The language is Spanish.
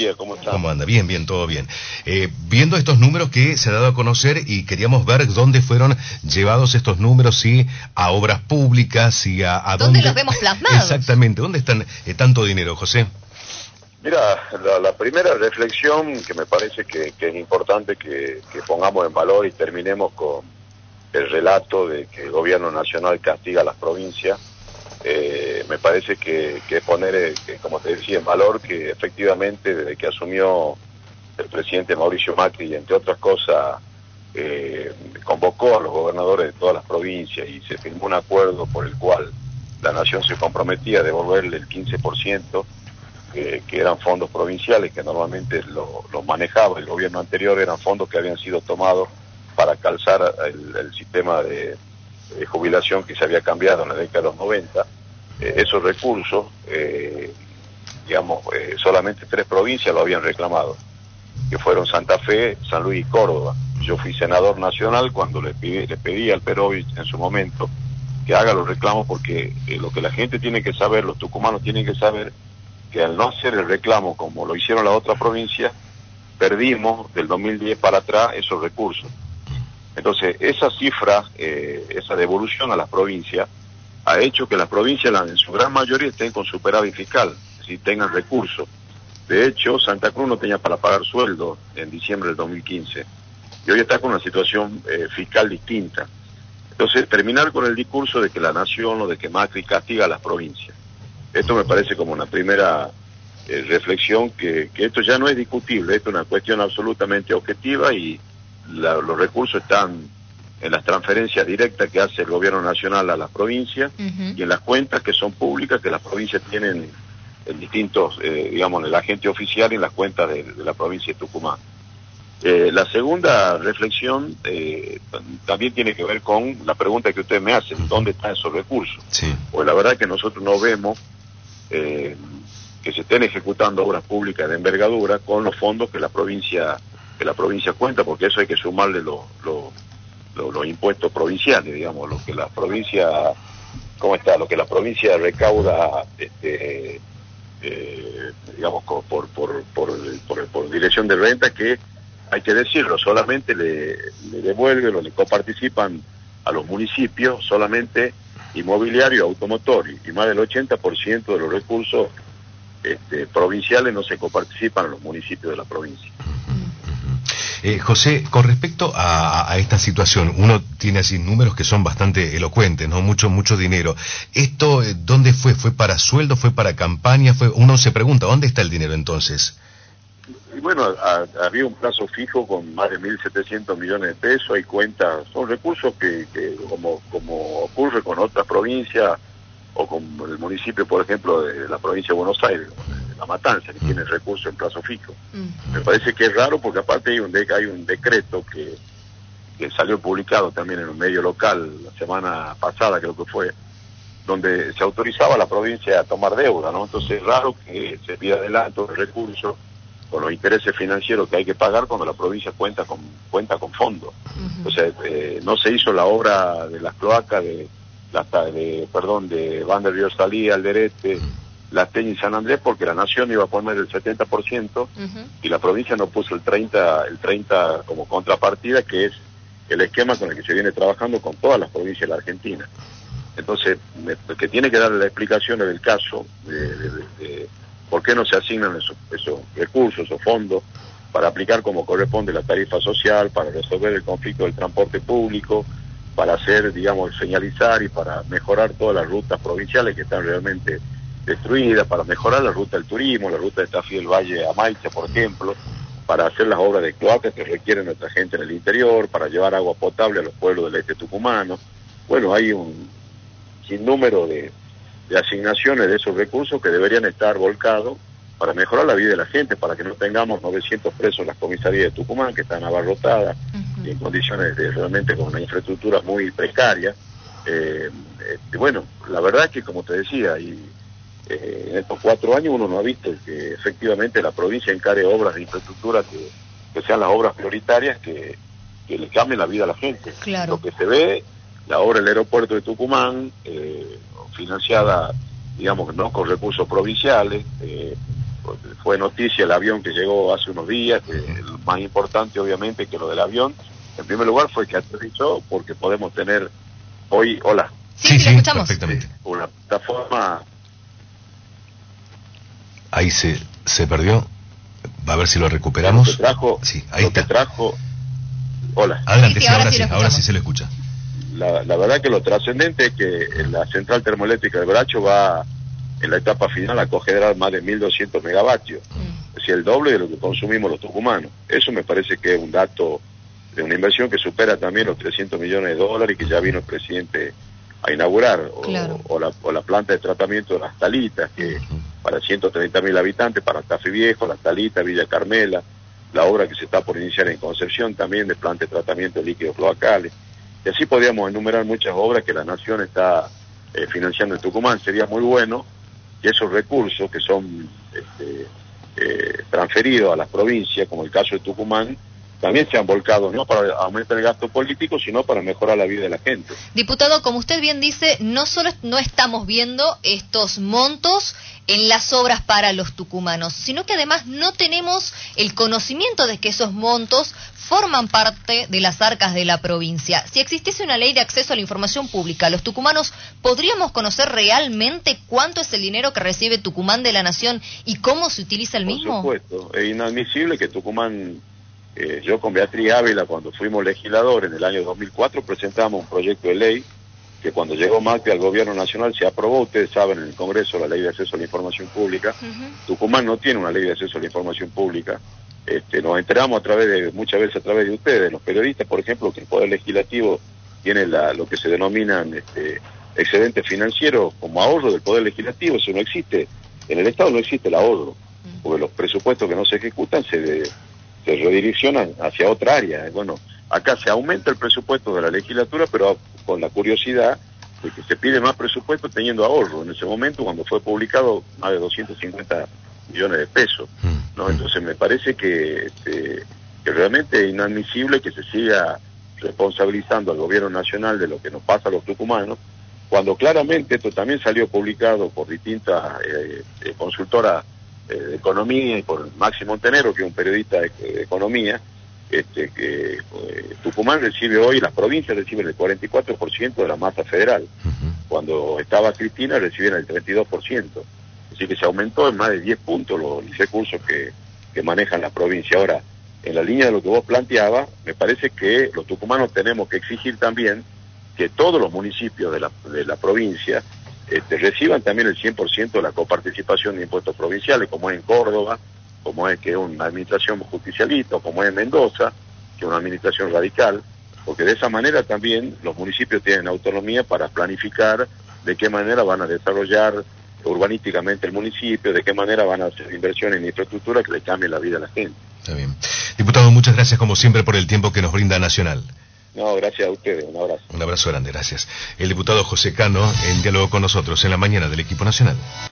¿Cómo está? ¿Cómo anda? Bien, bien, todo bien. Viendo estos números que se ha dado a conocer y queríamos ver dónde fueron llevados estos números, si a obras públicas, si a ¿Dónde los vemos plasmados? Exactamente, ¿dónde están tanto dinero, José? Mira, la primera reflexión que me parece que es importante que pongamos en valor y terminemos con el relato de que el gobierno nacional castiga a las provincias. Me parece que poner, como te decía, en valor que efectivamente desde que asumió el presidente Mauricio Macri y entre otras cosas convocó a los gobernadores de todas las provincias y se firmó un acuerdo por el cual la nación se comprometía a devolverle el 15%, que eran fondos provinciales que normalmente los manejaba el gobierno anterior, eran fondos que habían sido tomados para calzar el sistema de jubilación que se había cambiado en la década de los 90. Esos recursos, solamente 3 provincias lo habían reclamado, que fueron Santa Fe, San Luis y Córdoba. Yo fui senador nacional cuando le pedí al Perovich en su momento que haga los reclamos, porque lo que la gente tiene que saber, los tucumanos tienen que saber, que al no hacer el reclamo como lo hicieron las otras provincias, perdimos del 2010 para atrás esos recursos. Entonces, esa cifra, esa devolución a las provincias, ha hecho que las provincias en su gran mayoría estén con superávit fiscal, es decir, tengan recursos. De hecho, Santa Cruz no tenía para pagar sueldo en diciembre del 2015, y hoy está con una situación fiscal distinta. Entonces, terminar con el discurso de que la nación o de que Macri castiga a las provincias. Esto me parece como una primera reflexión, que esto ya no es discutible, esto es una cuestión absolutamente objetiva y los recursos están en las transferencias directas que hace el gobierno nacional a las provincias y en las cuentas que son públicas, que las provincias tienen en distintos, en el agente oficial y en las cuentas de la provincia de Tucumán. La segunda reflexión también tiene que ver con la pregunta que ustedes me hacen, ¿dónde están esos recursos? Sí. Pues la verdad es que nosotros no vemos que se estén ejecutando obras públicas de envergadura con los fondos que la provincia cuenta, porque eso hay que sumarle los impuestos provinciales, digamos, lo que la provincia, lo que la provincia recauda, por dirección de renta, que hay que decirlo, solamente le devuelven o le coparticipan a los municipios solamente inmobiliario, automotor, y más del 80% de los recursos provinciales no se coparticipan a los municipios de la provincia. José, con respecto a esta situación, uno tiene así números que son bastante elocuentes, ¿no? Mucho dinero. ¿Esto dónde fue? ¿Fue para sueldo? ¿Fue para campaña? Uno se pregunta, ¿dónde está el dinero entonces? Y bueno, había un plazo fijo con más de 1.700 millones de pesos, hay cuentas, son recursos que como ocurre con otras provincias, o con el municipio, por ejemplo, de la provincia de Buenos Aires, La Matanza, que tiene recursos en plazo fijo. Me parece que es raro, porque aparte hay un decreto que salió publicado también en un medio local la semana pasada, creo que fue, donde se autorizaba a la provincia a tomar deuda, ¿no? Entonces es raro que se pida adelanto de recursos con los intereses financieros que hay que pagar cuando la provincia cuenta con fondos. Entonces, no se hizo la obra de las cloacas de Van der Río Salí, Alderete, La Teña y San Andrés, porque la nación iba a poner el 70% y la provincia no puso el 30% como contrapartida, que es el esquema con el que se viene trabajando con todas las provincias de la Argentina. Entonces, que tiene que darle la explicación del caso de por qué no se asignan esos recursos o fondos para aplicar como corresponde la tarifa social, para resolver el conflicto del transporte público, para hacer, señalizar y para mejorar todas las rutas provinciales que están realmente destruidas, para mejorar la ruta del turismo, la ruta de Tafí del Valle a Maicha, por ejemplo, para hacer las obras de cloacas que requiere nuestra gente en el interior, para llevar agua potable a los pueblos del este tucumano. Bueno, hay un sinnúmero de asignaciones de esos recursos que deberían estar volcados para mejorar la vida de la gente, para que no tengamos 900 presos en las comisarías de Tucumán, que están abarrotadas, y en condiciones realmente con una infraestructura muy precaria. Bueno, la verdad que, como te decía, en estos 4 años uno no ha visto que efectivamente la provincia encare obras de infraestructura que sean las obras prioritarias que le cambien la vida a la gente. Claro. Lo que se ve, la obra del aeropuerto de Tucumán, financiada, no con recursos provinciales, fue noticia el avión que llegó hace unos días, que lo más importante obviamente que lo del avión, en primer lugar fue que aterrizó, porque podemos tener hoy, hola. Sí, sí, escuchamos perfectamente. Una plataforma. Ahí se perdió, va a ver si lo recuperamos. Lo que trajo, sí, ahí está. Hola. Adelante, sí, ahora sí se lo escucha. La verdad que lo trascendente es que la central termoeléctrica de Bracho va en la etapa final a coger más de 1.200 megavatios, es decir, el doble de lo que consumimos los tucumanos. Eso me parece que es un dato de una inversión que supera también los 300 millones de dólares que ya vino el presidente a inaugurar, claro. o la planta de tratamiento de Las Talitas, que para 130.000 habitantes, para Tafí Viejo, Las Talitas, Villa Carmela, la obra que se está por iniciar en Concepción también de planta de tratamiento de líquidos cloacales. Y así podríamos enumerar muchas obras que la Nación está financiando en Tucumán. Sería muy bueno que esos recursos que son transferidos a las provincias, como el caso de Tucumán, también sean volcados no para aumentar el gasto político, sino para mejorar la vida de la gente. Diputado, como usted bien dice, no solo no estamos viendo estos montos en las obras para los tucumanos, sino que además no tenemos el conocimiento de que esos montos forman parte de las arcas de la provincia. Si existiese una ley de acceso a la información pública, los tucumanos podríamos conocer realmente cuánto es el dinero que recibe Tucumán de la Nación y cómo se utiliza el mismo. Por supuesto, es inadmisible que Tucumán... yo con Beatriz Ávila, cuando fuimos legisladores en el año 2004, presentamos un proyecto de ley que cuando llegó Macri al gobierno nacional se aprobó. Ustedes saben, en el Congreso, la ley de acceso a la información pública. Tucumán no tiene una ley de acceso a la información pública. Nos enteramos muchas veces a través de ustedes, los periodistas, por ejemplo, que el Poder Legislativo tiene lo que se denominan excedentes financieros como ahorro del Poder Legislativo. Eso no existe. En el Estado no existe el ahorro, porque los presupuestos que no se ejecutan se redireccionan hacia otra área. Bueno, acá se aumenta el presupuesto de la legislatura, pero con la curiosidad de que se pide más presupuesto teniendo ahorro. En ese momento, cuando fue publicado, más de 250 millones de pesos, ¿no? Entonces me parece que realmente es inadmisible que se siga responsabilizando al gobierno nacional de lo que nos pasa a los tucumanos, cuando claramente esto también salió publicado por distintas consultoras de economía y por Maxi Montenegro, que es un periodista de economía, que Tucumán recibe hoy, las provincias reciben el 44% de la masa federal. Cuando estaba Cristina recibían el 32%. Así que se aumentó en más de 10 puntos los recursos que manejan la provincia. Ahora, en la línea de lo que vos planteabas, me parece que los tucumanos tenemos que exigir también que todos los municipios de la provincia reciban también el 100% de la coparticipación de impuestos provinciales, como es en Córdoba, como es que es una administración justicialista, o como es en Mendoza, que es una administración radical, porque de esa manera también los municipios tienen autonomía para planificar de qué manera van a desarrollar urbanísticamente el municipio, de qué manera van a hacer inversiones en infraestructura que le cambien la vida a la gente. Está bien. Diputado, muchas gracias como siempre por el tiempo que nos brinda Nacional. No, gracias a ustedes, un abrazo. Un abrazo grande, gracias. El diputado José Cano en diálogo con nosotros en la mañana del Equipo Nacional.